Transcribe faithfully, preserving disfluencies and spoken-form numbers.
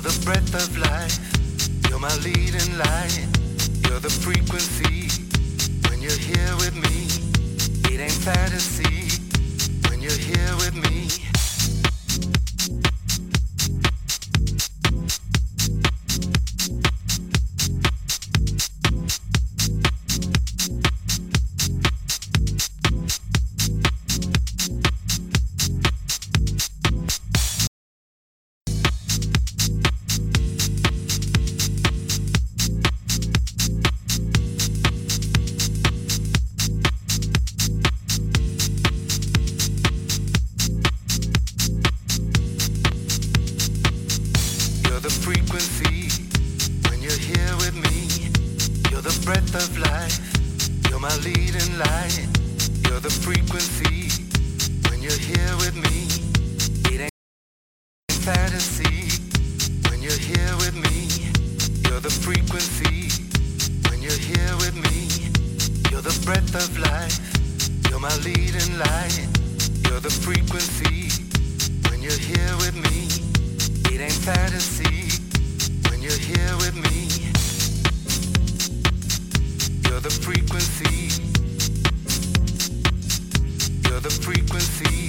You're the breath of life. You're my leading light. You're the frequency. When you're here with me, it ain't fantasy. When you're here with me. You're the frequency.